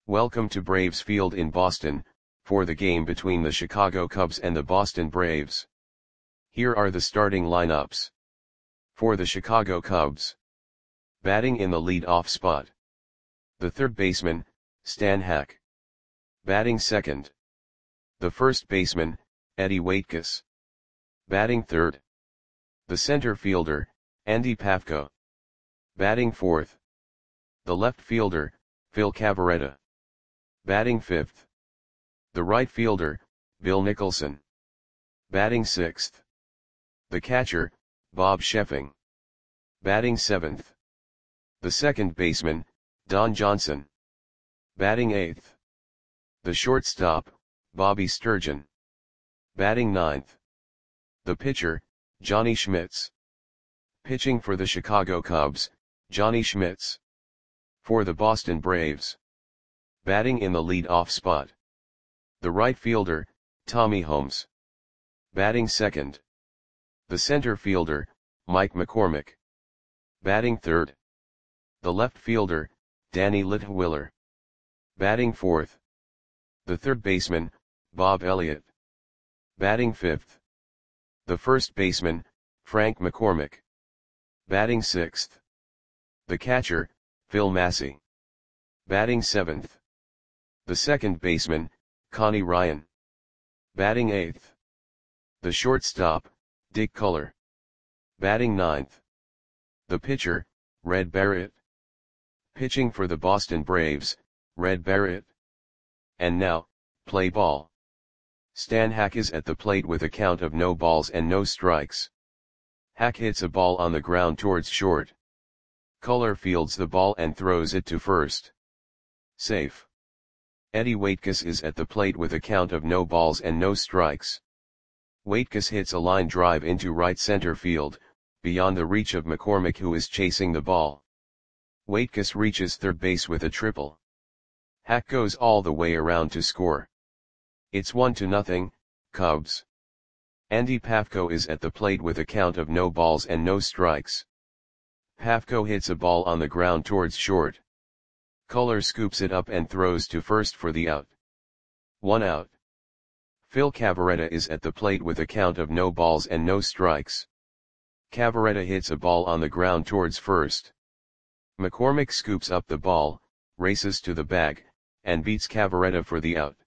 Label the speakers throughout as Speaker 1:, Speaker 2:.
Speaker 1: Welcome to Braves Field in Boston, for the game between the Chicago Cubs and the Boston Braves. Here are the starting lineups. For the Chicago Cubs. Batting in the lead-off spot. The third baseman, Stan Hack. Batting second. The first baseman, Eddie Waitkus. Batting third. The center fielder, Andy Pafko. Batting fourth. The left fielder, Phil Cavarretta. Batting fifth. The right fielder, Bill Nicholson. Batting sixth. The catcher, Bob Sheffing. Batting seventh. The second baseman, Don Johnson. Batting eighth. The shortstop, Bobby Sturgeon. Batting ninth. The pitcher, Johnny Schmitz. Pitching for the Chicago Cubs, Johnny Schmitz. For the Boston Braves. Batting in the lead-off spot. The right fielder, Tommy Holmes. Batting second. The center fielder, Mike McCormick. Batting third. The left fielder, Danny Litwiller. Batting fourth. The third baseman, Bob Elliott. Batting fifth. The first baseman, Frank McCormick. Batting sixth. The catcher, Phil Massey. Batting seventh. The second baseman, Connie Ryan. Batting eighth. The shortstop, Dick Culler. Batting ninth. The pitcher, Red Barrett. Pitching for the Boston Braves, Red Barrett. And now, play ball. Stan Hack is at the plate with a count of no balls and no strikes. Hack hits a ball on the ground towards short. Culler fields the ball and throws it to first. Safe. Eddie Waitkus is at the plate with a count of no balls and no strikes. Waitkus hits a line drive into right center field, beyond the reach of McCormick, who is chasing the ball. Waitkus reaches third base with a triple. Hack goes all the way around to score. It's 1-0, Cubs. Andy Pafko is at the plate with a count of no balls and no strikes. Pafko hits a ball on the ground towards short. Culler scoops it up and throws to first for the out. 1 out. Phil Cavarretta is at the plate with a count of no balls and no strikes. Cavarretta hits a ball on the ground towards first. McCormick scoops up the ball, races to the bag, and beats Cavarretta for the out.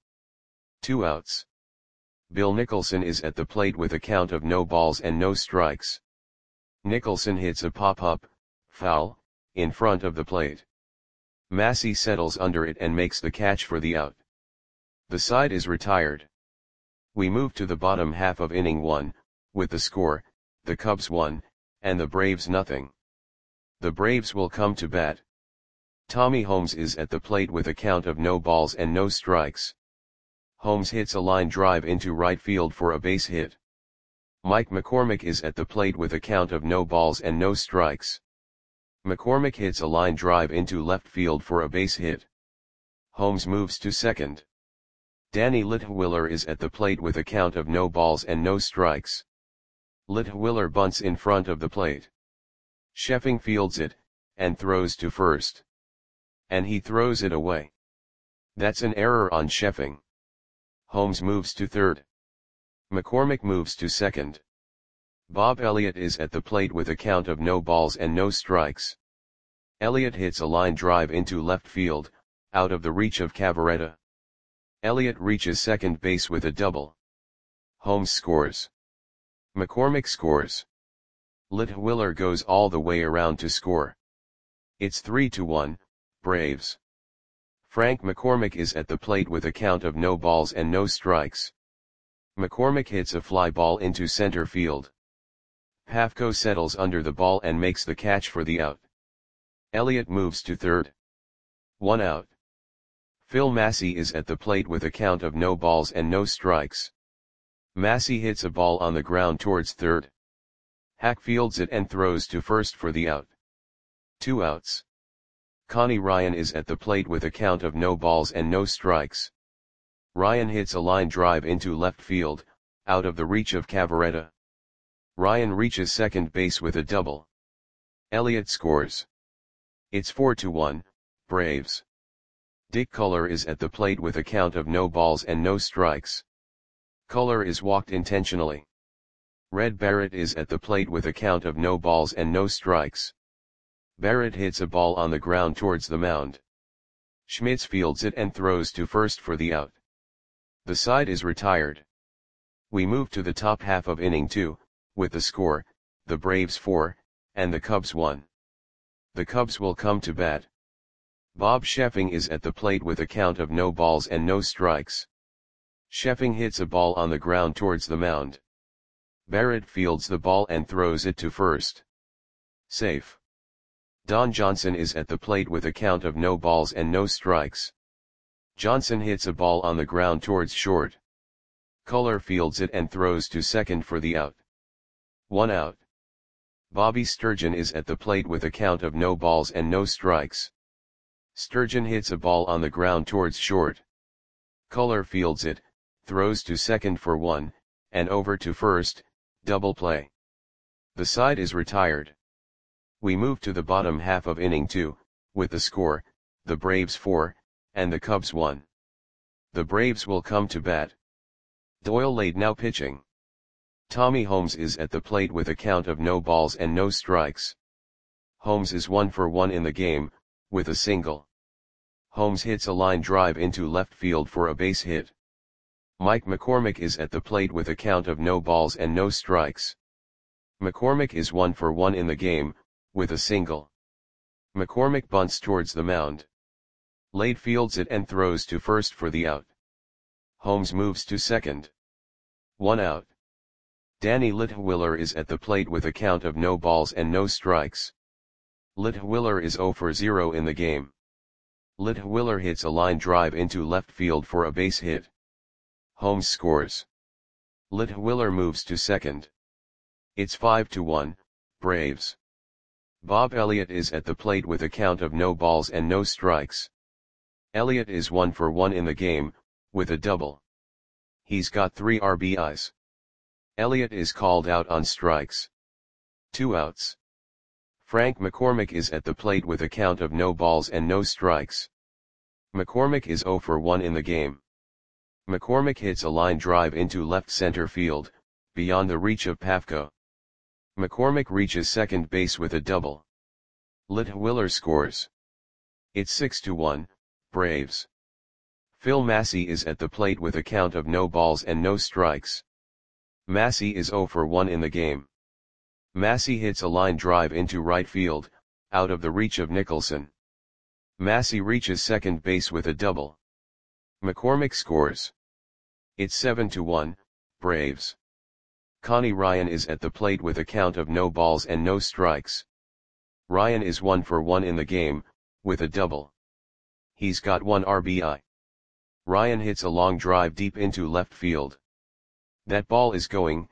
Speaker 1: 2 outs. Bill Nicholson is at the plate with a count of no balls and no strikes. Nicholson hits a pop-up, foul, in front of the plate. Massey settles under it and makes the catch for the out. The side is retired. We move to the bottom half of inning 1, with the score, the Cubs 1, and the Braves 0. The Braves will come to bat. Tommy Holmes is at the plate with a count of no balls and no strikes. Holmes hits a line drive into right field for a base hit. Mike McCormick is at the plate with a count of no balls and no strikes. McCormick hits a line drive into left field for a base hit. Holmes moves to second. Danny Litwiller is at the plate with a count of no balls and no strikes. Litwiller bunts in front of the plate. Sheffing fields it, and throws to first. And he throws it away. That's an error on Sheffing. Holmes moves to third. McCormick moves to second. Bob Elliott is at the plate with a count of no balls and no strikes. Elliott hits a line drive into left field, out of the reach of Cavarretta. Elliott reaches second base with a double. Holmes scores. McCormick scores. Litwiller goes all the way around to score. It's 3-1, Braves. Frank McCormick is at the plate with a count of no balls and no strikes. McCormick hits a fly ball into center field. Pafko settles under the ball and makes the catch for the out. Elliott moves to third. 1 out. Phil Massey is at the plate with a count of no balls and no strikes. Massey hits a ball on the ground towards third. Hack fields it and throws to first for the out. 2 outs. Connie Ryan is at the plate with a count of no balls and no strikes. Ryan hits a line drive into left field, out of the reach of Cavarretta. Ryan reaches second base with a double. Elliott scores. It's 4-1, Braves. Dick Culler is at the plate with a count of no balls and no strikes. Culler is walked intentionally. Red Barrett is at the plate with a count of no balls and no strikes. Barrett hits a ball on the ground towards the mound. Schmitz fields it and throws to first for the out. The side is retired. We move to the top half of inning 2, with the score, the Braves 4, and the Cubs 1. The Cubs will come to bat. Bob Sheffing is at the plate with a count of no balls and no strikes. Sheffing hits a ball on the ground towards the mound. Barrett fields the ball and throws it to first. Safe. Don Johnson is at the plate with a count of no balls and no strikes. Johnson hits a ball on the ground towards short. Culler fields it and throws to second for the out. 1 out. Bobby Sturgeon is at the plate with a count of no balls and no strikes. Sturgeon hits a ball on the ground towards short. Culler fields it, throws to second for 1, and over to first, double play. The side is retired. We move to the bottom half of inning 2, with the score, the Braves 4, and the Cubs 1. The Braves will come to bat. Doyle Lade now pitching. Tommy Holmes is at the plate with a count of no balls and no strikes. Holmes is 1 for 1 in the game, with a single. Holmes hits a line drive into left field for a base hit. Mike McCormick is at the plate with a count of no balls and no strikes. McCormick is 1 for 1 in the game, with a single. McCormick bunts towards the mound. Lade fields it and throws to first for the out. Holmes moves to second. 1 out. Danny Litwiller is at the plate with a count of no balls and no strikes. Litwiller is 0 for 0 in the game. Litwiller hits a line drive into left field for a base hit. Holmes scores. Litwiller moves to second. It's 5-1, Braves. Bob Elliott is at the plate with a count of no balls and no strikes. Elliott is 1 for 1 in the game, with a double. He's got 3 RBIs. Elliott is called out on strikes. 2 outs. Frank McCormick is at the plate with a count of no balls and no strikes. McCormick is 0 for 1 in the game. McCormick hits a line drive into left center field, beyond the reach of Pafko. McCormick reaches second base with a double. Litwiller scores. It's 6-1, Braves. Phil Massey is at the plate with a count of no balls and no strikes. Massey is 0 for 1 in the game. Massey hits a line drive into right field, out of the reach of Nicholson. Massey reaches second base with a double. McCormick scores. It's 7-1, Braves. Connie Ryan is at the plate with a count of no balls and no strikes. Ryan is 1 for 1 in the game, with a double. He's got 1 RBI. Ryan hits a long drive deep into left field. That ball is gone.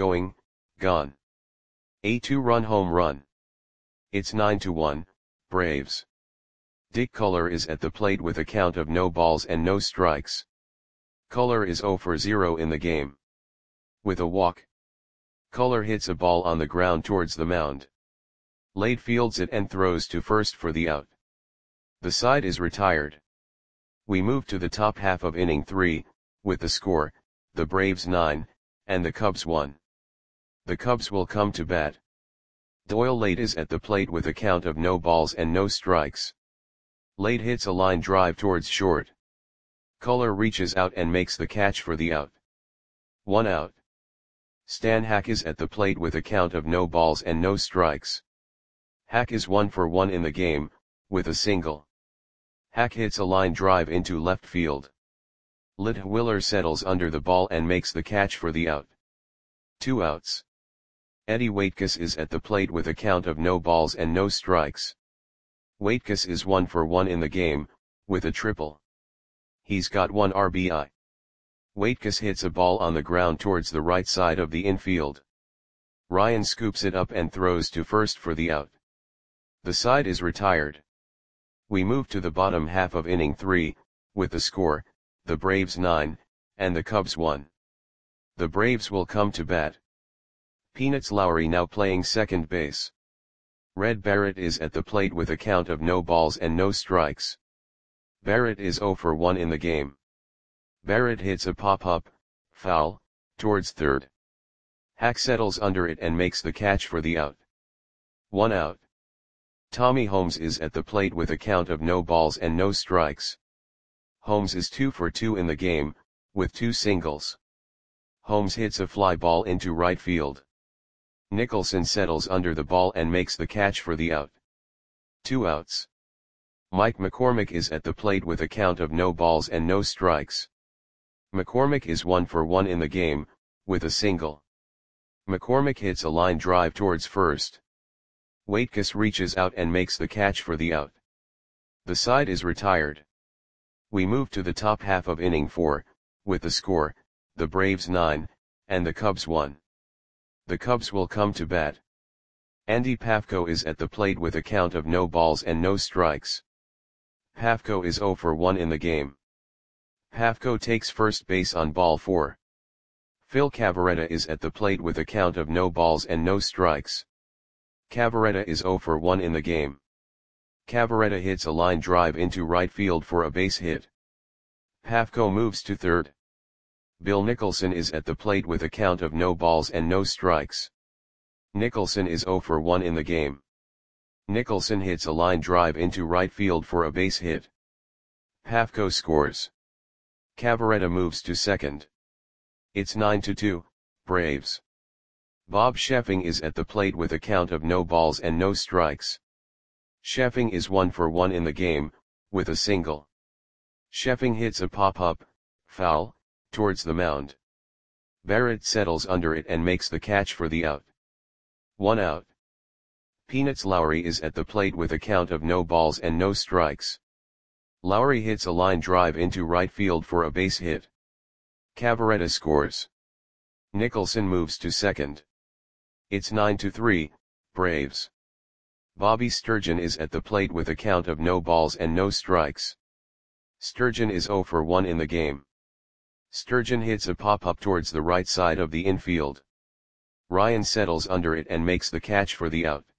Speaker 1: A 2-run home run. It's 9-1, Braves. Dick Culler is at the plate with a count of no balls and no strikes. Culler is 0 for 0 in the game. With a walk. Culler hits a ball on the ground towards the mound. Lade fields it and throws to first for the out. The side is retired. We move to the top half of inning 3, with the score, the Braves 9, and the Cubs 1. The Cubs will come to bat. Doyle Lade is at the plate with a count of no balls and no strikes. Lade hits a line drive towards short. Culler reaches out and makes the catch for the out. 1 out. Stan Hack is at the plate with a count of no balls and no strikes. Hack is 1 for 1 in the game, with a single. Hack hits a line drive into left field. Litwiller settles under the ball and makes the catch for the out. 2 outs. Eddie Waitkus is at the plate with a count of no balls and no strikes. Waitkus is 1 for 1 in the game, with a triple. He's got 1 RBI. Waitkus hits a ball on the ground towards the right side of the infield. Ryan scoops it up and throws to first for the out. The side is retired. We move to the bottom half of inning 3, with the score, the Braves 9, and the Cubs 1. The Braves will come to bat. Peanuts Lowry now playing second base. Red Barrett is at the plate with a count of no balls and no strikes. Barrett is 0 for 1 in the game. Barrett hits a pop-up, foul, towards third. Hack settles under it and makes the catch for the out. 1 out. Tommy Holmes is at the plate with a count of no balls and no strikes. Holmes is 2 for 2 in the game, with 2 singles. Holmes hits a fly ball into right field. Nicholson settles under the ball and makes the catch for the out. 2 outs. Mike McCormick is at the plate with a count of no balls and no strikes. McCormick is 1 for 1 in the game, with a single. McCormick hits a line drive towards first. Waitkus reaches out and makes the catch for the out. The side is retired. We move to the top half of inning 4, with the score, the Braves 9, and the Cubs 1. The Cubs will come to bat. Andy Pafko is at the plate with a count of no balls and no strikes. Pafko is 0 for 1 in the game. Pafko takes first base on ball 4. Phil Cavarretta is at the plate with a count of no balls and no strikes. Cavarretta is 0 for 1 in the game. Cavarretta hits a line drive into right field for a base hit. Pafko moves to third. Bill Nicholson is at the plate with a count of no balls and no strikes. Nicholson is 0 for 1 in the game. Nicholson hits a line drive into right field for a base hit. Pafko scores. Cavarretta moves to second. It's 9-2, Braves. Bob Sheffing is at the plate with a count of no balls and no strikes. Sheffing is 1 for 1 in the game, with a single. Sheffing hits a pop-up, foul, towards the mound. Barrett settles under it and makes the catch for the out. 1 out. Peanuts Lowry is at the plate with a count of no balls and no strikes. Lowry hits a line drive into right field for a base hit. Cavarretta scores. Nicholson moves to second. It's 9-3, Braves. Bobby Sturgeon is at the plate with a count of no balls and no strikes. Sturgeon is 0 for 1 in the game. Sturgeon hits a pop-up towards the right side of the infield. Ryan settles under it and makes the catch for the out.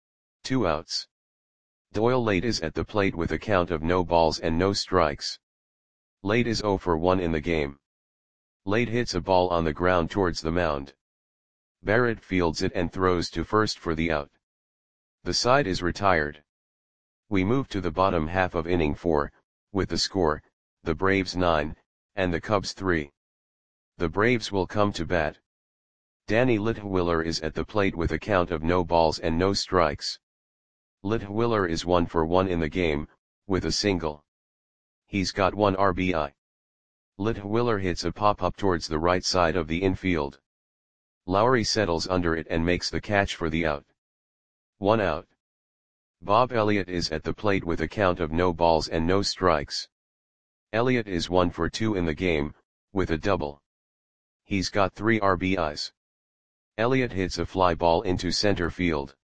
Speaker 1: 2 outs. Doyle Late is at the plate with a count of no balls and no strikes. Late is 0 for 1 in the game. Late hits a ball on the ground towards the mound. Barrett fields it and throws to first for the out. The side is retired. We move to the bottom half of inning 4, with the score, the Braves 9, and the Cubs 3. The Braves will come to bat. Danny Litwiller is at the plate with a count of no balls and no strikes. Litwiller is 1 for 1 in the game, with a single. He's got 1 RBI. Litwiller hits a pop-up towards the right side of the infield. Lowry settles under it and makes the catch for the out. 1 out. Bob Elliott is at the plate with a count of no balls and no strikes. Elliott is 1 for 2 in the game, with a double. He's got 3 RBIs. Elliott hits a fly ball into center field.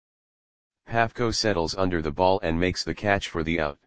Speaker 1: Pafko settles under the ball and makes the catch for the out.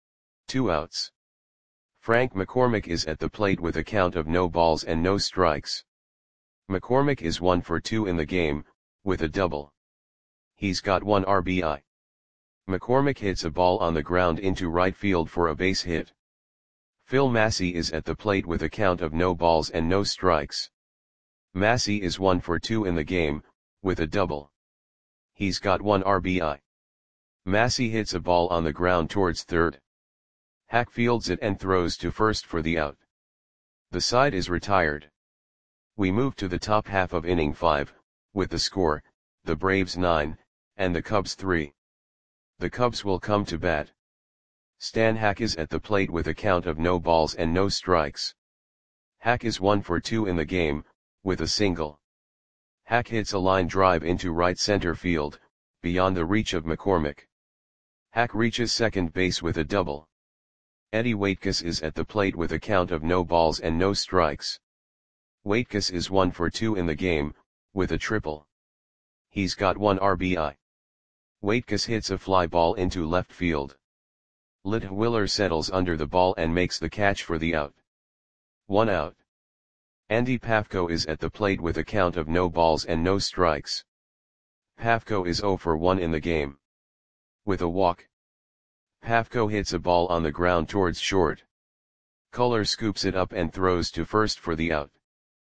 Speaker 1: 2 outs. Frank McCormick is at the plate with a count of no balls and no strikes. McCormick is 1 for 2 in the game, with a double. He's got 1 RBI. McCormick hits a ball on the ground into right field for a base hit. Phil Massey is at the plate with a count of no balls and no strikes. Massey is 1 for 2 in the game, with a double. He's got 1 RBI. Massey hits a ball on the ground towards third. Hack fields it and throws to first for the out. The side is retired. We move to the top half of inning 5, with the score, the Braves 9, and the Cubs 3. The Cubs will come to bat. Stan Hack is at the plate with a count of no balls and no strikes. Hack is 1 for 2 in the game, with a single. Hack hits a line drive into right center field, beyond the reach of McCormick. Hack reaches second base with a double. Eddie Waitkus is at the plate with a count of no balls and no strikes. Waitkus is 1 for 2 in the game, with a triple. He's got 1 RBI. Waitkus hits a fly ball into left field. Litwiller settles under the ball and makes the catch for the out. 1 out. Andy Pafko is at the plate with a count of no balls and no strikes. Pafko is 0 for 1 in the game. With a walk. Pafko hits a ball on the ground towards short. Culler scoops it up and throws to first for the out.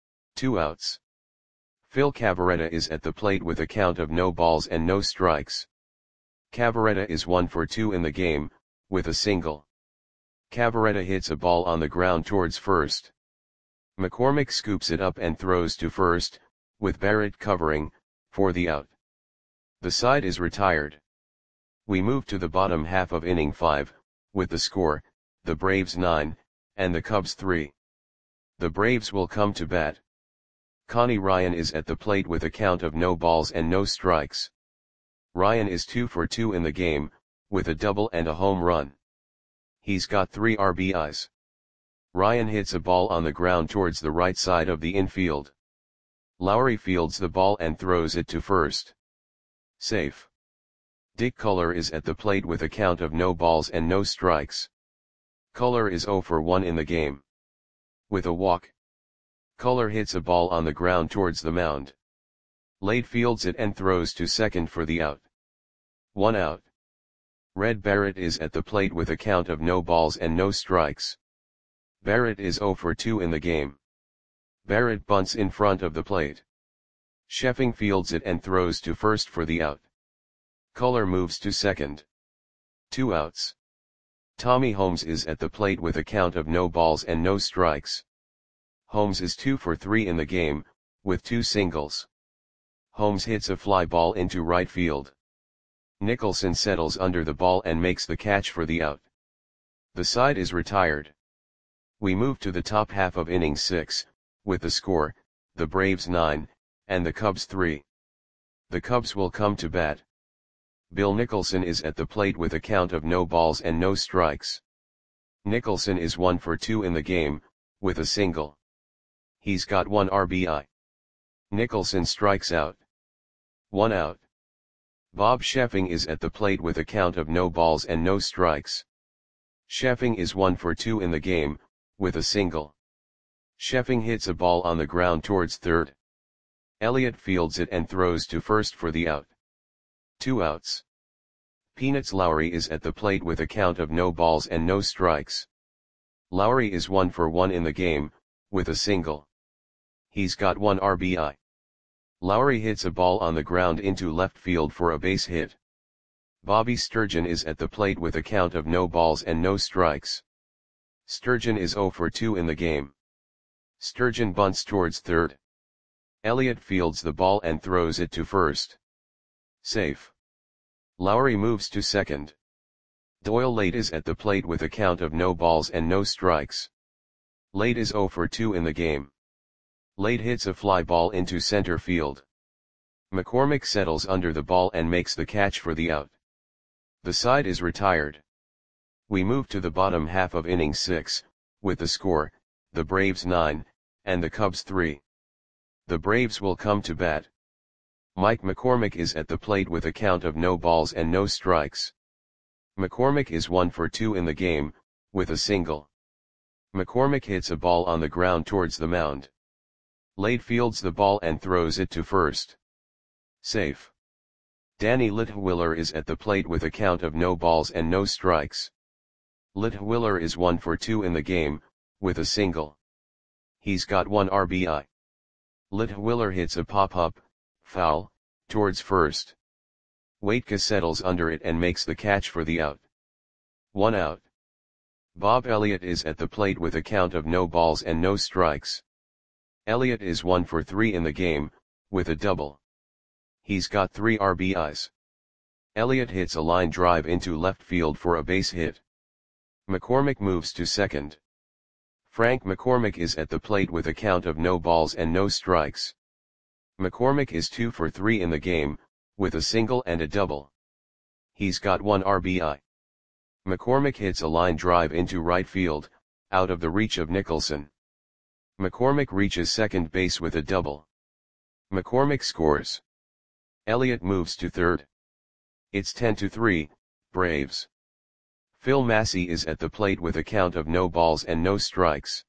Speaker 1: 2 outs. Phil Cavarretta is at the plate with a count of no balls and no strikes. Cavarretta is 1 for 2 in the game, with a single. Cavarretta hits a ball on the ground towards first. McCormick scoops it up and throws to first, with Barrett covering, for the out. The side is retired. We move to the bottom half of inning 5, with the score, the Braves 9, and the Cubs 3. The Braves will come to bat. Connie Ryan is at the plate with a count of no balls and no strikes. Ryan is 2 for 2 in the game, with a double and a home run. He's got 3 RBIs. Ryan hits a ball on the ground towards the right side of the infield. Lowry fields the ball and throws it to first. Safe. Dick Culler is at the plate with a count of no balls and no strikes. Culler is 0 for 1 in the game. With a walk. Culler hits a ball on the ground towards the mound. Lade fields it and throws to second for the out. 1 out. Red Barrett is at the plate with a count of no balls and no strikes. Barrett is 0 for 2 in the game. Barrett bunts in front of the plate. Sheffing fields it and throws to first for the out. Culler moves to second. 2 outs. Tommy Holmes is at the plate with a count of no balls and no strikes. Holmes is 2 for 3 in the game, with 2 singles. Holmes hits a fly ball into right field. Nicholson settles under the ball and makes the catch for the out. The side is retired. We move to the top half of inning 6, with the score, the Braves 9, and the Cubs 3. The Cubs will come to bat. Bill Nicholson is at the plate with a count of no balls and no strikes. Nicholson is 1 for 2 in the game, with a single. He's got 1 RBI. Nicholson strikes out. 1 out. Bob Sheffing is at the plate with a count of no balls and no strikes. Sheffing is 1 for 2 in the game, with a single. Sheffing hits a ball on the ground towards third. Elliott fields it and throws to first for the out. 2 outs. Peanuts Lowry is at the plate with a count of no balls and no strikes. Lowry is 1 for 1 in the game, with a single. He's got 1 RBI. Lowry hits a ball on the ground into left field for a base hit. Bobby Sturgeon is at the plate with a count of no balls and no strikes. Sturgeon is 0 for 2 in the game. Sturgeon bunts towards third. Elliott fields the ball and throws it to first. Safe. Lowry moves to second. Doyle Lade is at the plate with a count of no balls and no strikes. Lade is 0 for 2 in the game. Lade hits a fly ball into center field. McCormick settles under the ball and makes the catch for the out. The side is retired. We move to the bottom half of inning 6, with the score, the Braves 9, and the Cubs 3. The Braves will come to bat. Mike McCormick is at the plate with a count of no balls and no strikes. McCormick is 1 for 2 in the game, with a single. McCormick hits a ball on the ground towards the mound. Lade fields the ball and throws it to first. Safe. Danny Litwiller is at the plate with a count of no balls and no strikes. Litwiller is 1 for 2 in the game, with a single. He's got 1 RBI. Litwiller hits a pop-up, foul, towards first. Waitka settles under it and makes the catch for the out. 1 out. Bob Elliott is at the plate with a count of no balls and no strikes. Elliott is 1 for 3 in the game, with a double. He's got 3 RBIs. Elliott hits a line drive into left field for a base hit. McCormick moves to second. Frank McCormick is at the plate with a count of no balls and no strikes. McCormick is 2 for 3 in the game, with a single and a double. He's got 1 RBI. McCormick hits a line drive into right field, out of the reach of Nicholson. McCormick reaches second base with a double. McCormick scores. Elliott moves to third. It's 10-3, Braves. Phil Massey is at the plate with a count of no balls and no strikes.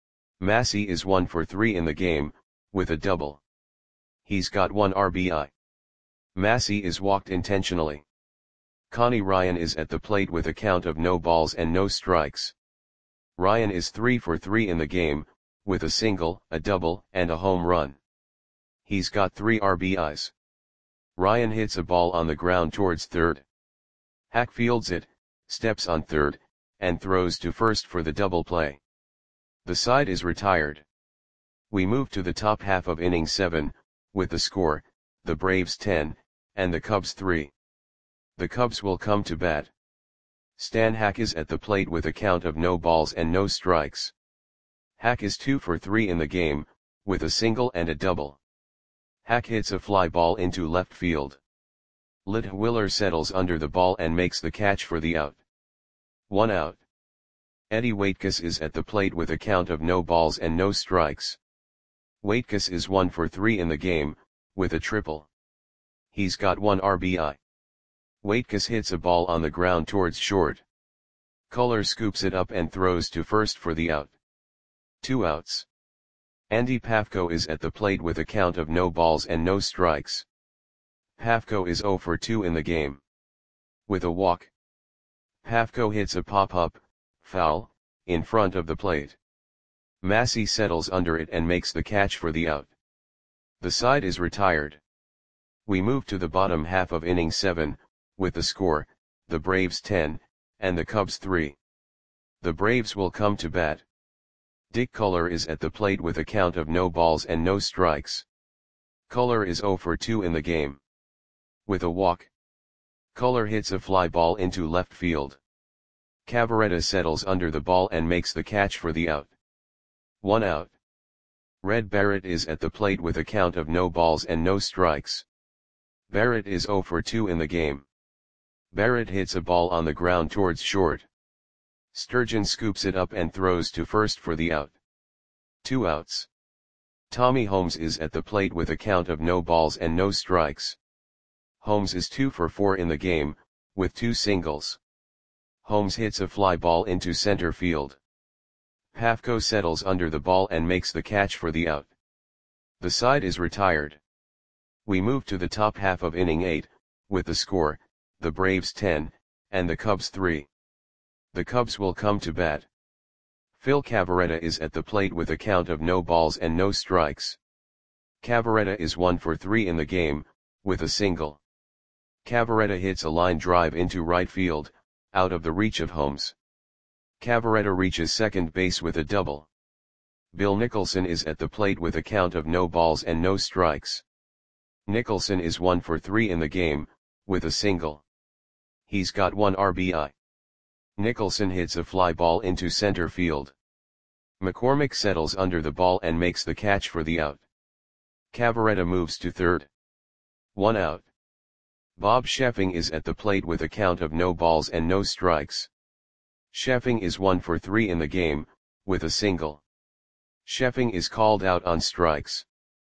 Speaker 1: Massey is 1 for 3 in the game, with a double. He's got 1 RBI. Massey is walked intentionally. Connie Ryan is at the plate with a count of no balls and no strikes. Ryan is 3 for 3 in the game, with a single, a double, and a home run. He's got 3 RBIs. Ryan hits a ball on the ground towards third. Hack fields it, steps on third, and throws to first for the double play. The side is retired. We move to the top half of inning 7, with the score, the Braves 10, and the Cubs 3. The Cubs will come to bat. Stan Hack is at the plate with a count of no balls and no strikes. Hack is 2 for 3 in the game, with a single and a double. Hack hits a fly ball into left field. Litwiller settles under the ball and makes the catch for the out. 1 out. Eddie Waitkus is at the plate with a count of no balls and no strikes. Waitkus is 1 for 3 in the game, with a triple. He's got 1 RBI. Waitkus hits a ball on the ground towards short. Culler scoops it up and throws to first for the out. 2 outs. Andy Pafko is at the plate with a count of no balls and no strikes. Pafko is 0 for 2 in the game. With a walk. Pafko hits a pop-up, foul, in front of the plate. Massey settles under it and makes the catch for the out. The side is retired. We move to the bottom half of inning 7, with the score, the Braves 10, and the Cubs 3. The Braves will come to bat. Dick Culler is at the plate with a count of no balls and no strikes. Culler is 0 for 2 in the game. With a walk. Culler hits a fly ball into left field. Cavaretta settles under the ball and makes the catch for the out. 1 out. Red Barrett is at the plate with a count of no balls and no strikes. Barrett is 0 for 2 in the game. Barrett hits a ball on the ground towards short. Sturgeon scoops it up and throws to first for the out. 2 outs. Tommy Holmes is at the plate with a count of no balls and no strikes. Holmes is 2 for 4 in the game, with 2 singles. Holmes hits a fly ball into center field. Pafko settles under the ball and makes the catch for the out. The side is retired. We move to the top half of inning 8, with the score, the Braves 10, and the Cubs 3. The Cubs will come to bat. Phil Cavaretta is at the plate with a count of no balls and no strikes. Cavaretta is 1 for 3 in the game, with a single. Cavaretta hits a line drive into right field, out of the reach of Holmes. Cavaretta reaches second base with a double. Bill Nicholson is at the plate with a count of no balls and no strikes. Nicholson is 1 for 3 in the game, with a single. He's got 1 RBI. Nicholson hits a fly ball into center field. McCormick settles under the ball and makes the catch for the out. Cavaretta moves to third. 1 out. Bob Sheffing is at the plate with a count of no balls and no strikes. Sheffing is 1 for 3 in the game, with a single. Sheffing is called out on strikes.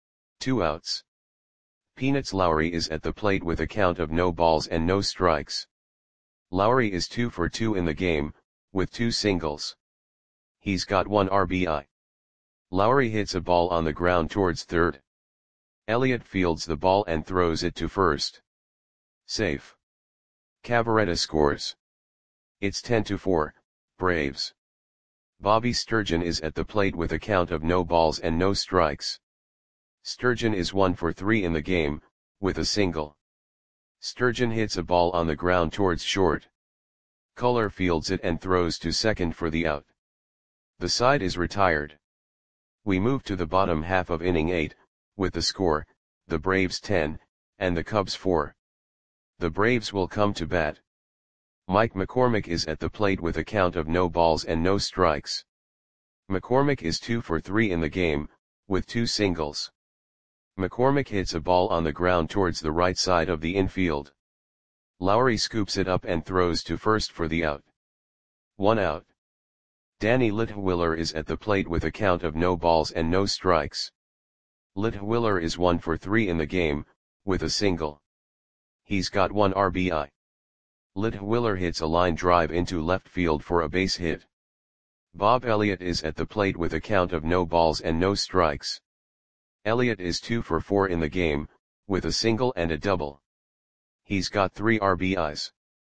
Speaker 1: 2 outs. Peanuts Lowry is at the plate with a count of no balls and no strikes. Lowry is 2 for 2 in the game, with 2 singles. He's got 1 RBI. Lowry hits a ball on the ground towards third. Elliott fields the ball and throws it to first. Safe. Cavaretta scores. It's 10-4, Braves. Bobby Sturgeon is at the plate with a count of no balls and no strikes. Sturgeon is 1 for 3 in the game, with a single. Sturgeon hits a ball on the ground towards short. Culler fields it and throws to second for the out. The side is retired. We move to the bottom half of inning 8, with the score, the Braves 10, and the Cubs 4. The Braves will come to bat. Mike McCormick is at the plate with a count of no balls and no strikes. McCormick is 2 for 3 in the game, with 2 singles. McCormick hits a ball on the ground towards the right side of the infield. Lowry scoops it up and throws to first for the out. 1 out. Danny Litwiller is at the plate with a count of no balls and no strikes. Litwiller is 1 for 3 in the game, with a single. He's got 1 RBI. Litwiller hits a line drive into left field for a base hit. Bob Elliott is at the plate with a count of no balls and no strikes. Elliott is 2 for 4 in the game, with a single and a double. He's got 3 RBIs.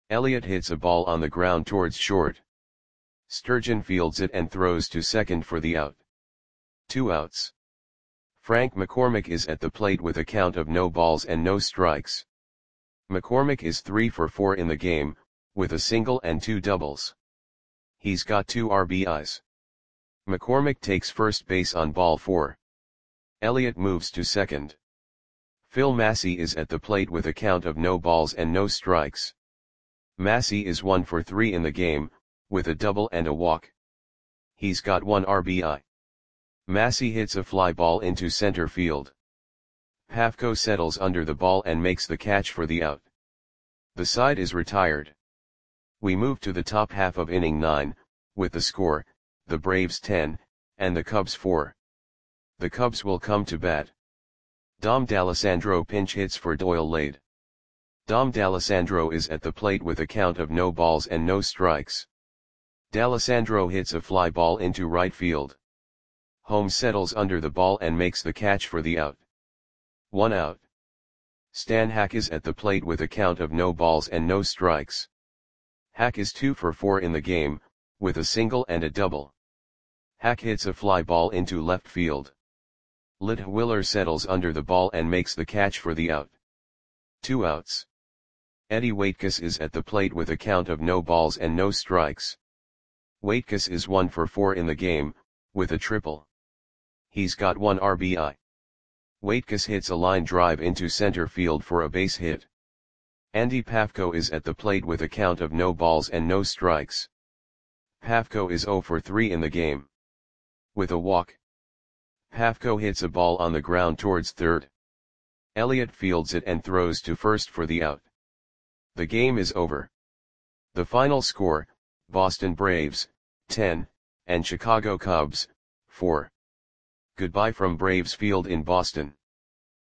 Speaker 1: Elliott hits a ball on the ground towards short. Sturgeon fields it and throws to second for the out. 2 outs. Frank McCormick is at the plate with a count of no balls and no strikes. McCormick is 3 for 4 in the game, with a single and 2 doubles. He's got 2 RBIs. McCormick takes first base on ball 4. Elliott moves to second. Phil Massey is at the plate with a count of no balls and no strikes. Massey is 1 for 3 in the game, with a double and a walk. He's got 1 RBI. Massey hits a fly ball into center field. Pafko settles under the ball and makes the catch for the out. The side is retired. We move to the top half of inning 9, with the score, the Braves 10, and the Cubs 4. The Cubs will come to bat. Dom D'Alessandro pinch hits for Doyle Lade. Dom D'Alessandro is at the plate with a count of no balls and no strikes. D'Alessandro hits a fly ball into right field. Holmes settles under the ball and makes the catch for the out. 1 out. Stan Hack is at the plate with a count of no balls and no strikes. Hack is 2 for 4 in the game, with a single and a double. Hack hits a fly ball into left field. Litwiller settles under the ball and makes the catch for the out. 2 outs. Eddie Waitkus is at the plate with a count of no balls and no strikes. Waitkus is 1 for 4 in the game, with a triple. He's got 1 RBI. Waitkus hits a line drive into center field for a base hit. Andy Pafko is at the plate with a count of no balls and no strikes. Pafko is 0 for 3 in the game. With a walk. Pafko hits a ball on the ground towards third. Elliott fields it and throws to first for the out. The game is over. The final score, Boston Braves, 10, and Chicago Cubs, 4. Goodbye from Braves Field in Boston.